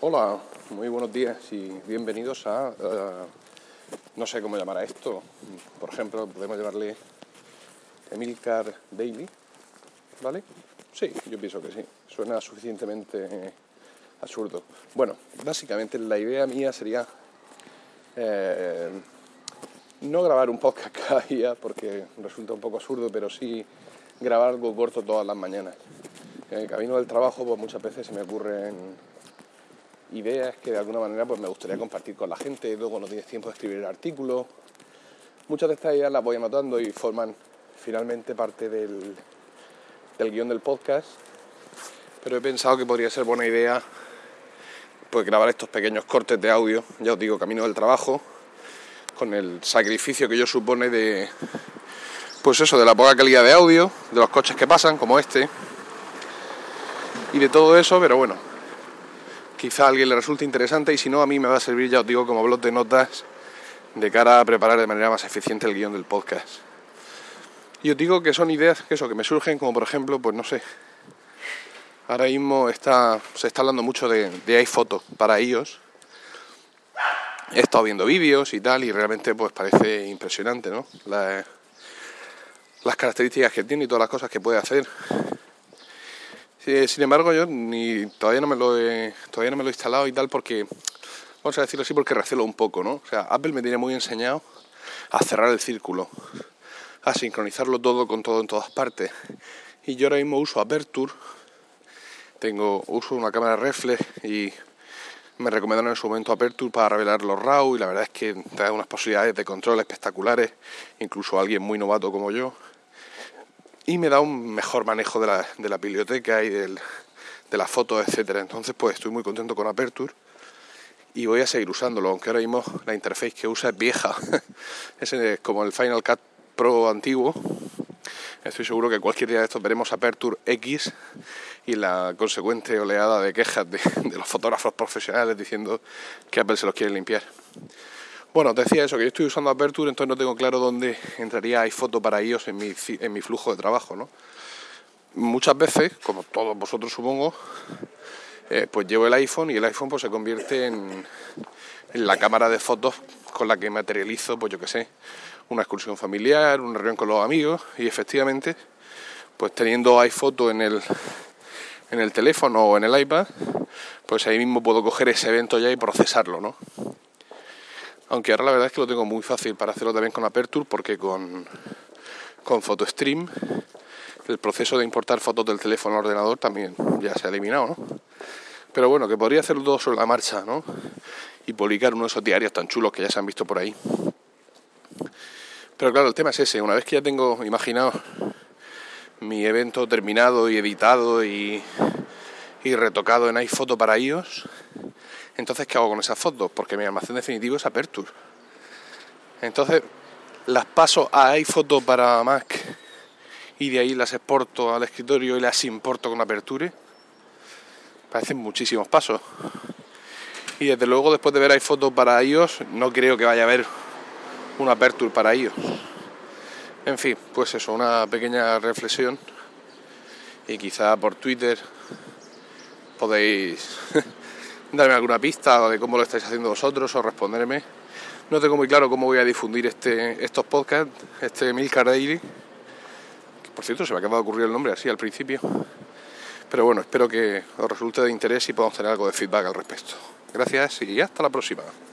Hola, muy buenos días y bienvenidos a, no sé cómo llamar a esto, por ejemplo, podemos llamarle Emilcar Daily, ¿vale? Sí, yo pienso que sí, suena suficientemente absurdo. Bueno, básicamente la idea mía sería no grabar un podcast cada día porque resulta un poco absurdo, pero sí grabar algo corto todas las mañanas. En el camino del trabajo pues muchas veces se me ocurren ideas que de alguna manera pues me gustaría compartir con la gente. Luego no tienes tiempo de escribir el artículo. Muchas de estas ideas las voy anotando y forman finalmente parte del guión del podcast, pero he pensado que podría ser buena idea pues grabar estos pequeños cortes de audio, ya os digo, camino del trabajo, con el sacrificio que ello supone de pues eso, de la poca calidad de audio, de los coches que pasan como este y de todo eso, pero bueno, quizá a alguien le resulte interesante y si no, a mí me va a servir, ya os digo, como blog de notas de cara a preparar de manera más eficiente el guión del podcast. Y os digo que son ideas que me surgen, como por ejemplo, pues no sé, ahora mismo se está hablando mucho de iPhoto para iOS. He estado viendo vídeos y tal y realmente pues parece impresionante, ¿no? Las características que tiene y todas las cosas que puede hacer. Sin embargo, yo todavía no me lo he instalado y tal porque, vamos a decirlo así, porque recelo un poco, ¿no? O sea, Apple me tiene muy enseñado a cerrar el círculo, a sincronizarlo todo con todo en todas partes. Y yo ahora mismo uso Aperture, uso una cámara reflex y me recomendaron en su momento Aperture para revelar los RAW y la verdad es que te da unas posibilidades de control espectaculares, incluso a alguien muy novato como yo. Y me da un mejor manejo de la biblioteca y de las fotos, etcétera. Entonces pues estoy muy contento con Aperture y voy a seguir usándolo, aunque ahora mismo la interface que usa es vieja. Es como el Final Cut Pro antiguo. Estoy seguro que cualquier día de estos veremos Aperture X y la consecuente oleada de quejas de los fotógrafos profesionales diciendo que Apple se los quiere limpiar. Bueno, te decía eso, que yo estoy usando Aperture, entonces no tengo claro dónde entraría iPhoto para iOS en mi flujo de trabajo, ¿no? Muchas veces, como todos vosotros supongo, pues llevo el iPhone y el iPhone pues se convierte en la cámara de fotos con la que materializo, pues yo qué sé, una excursión familiar, una reunión con los amigos y efectivamente, pues teniendo iPhoto en el teléfono o en el iPad, pues ahí mismo puedo coger ese evento ya y procesarlo, ¿no? Aunque ahora la verdad es que lo tengo muy fácil para hacerlo también con Aperture porque con PhotoStream el proceso de importar fotos del teléfono al ordenador también ya se ha eliminado, ¿no? Pero bueno, que podría hacerlo todo sobre la marcha, ¿no? Y publicar uno de esos diarios tan chulos que ya se han visto por ahí. Pero claro, el tema es ese, una vez que ya tengo imaginado mi evento terminado y editado y retocado en iPhoto para iOS, entonces ¿qué hago con esas fotos? Porque mi almacén definitivo es Aperture. Entonces las paso a iPhoto para Mac y de ahí las exporto al escritorio y las importo con Aperture. Parecen muchísimos pasos. Y desde luego después de ver iPhoto para iOS no creo que vaya a haber un Aperture para iOS. En fin, pues eso, una pequeña reflexión y quizá por Twitter podéis darme alguna pista de cómo lo estáis haciendo vosotros o responderme. No tengo muy claro cómo voy a difundir estos podcasts, este Emilcar Daily, que por cierto se me acaba de ocurrir el nombre así al principio, pero bueno, espero que os resulte de interés y podamos tener algo de feedback al respecto. Gracias y hasta la próxima.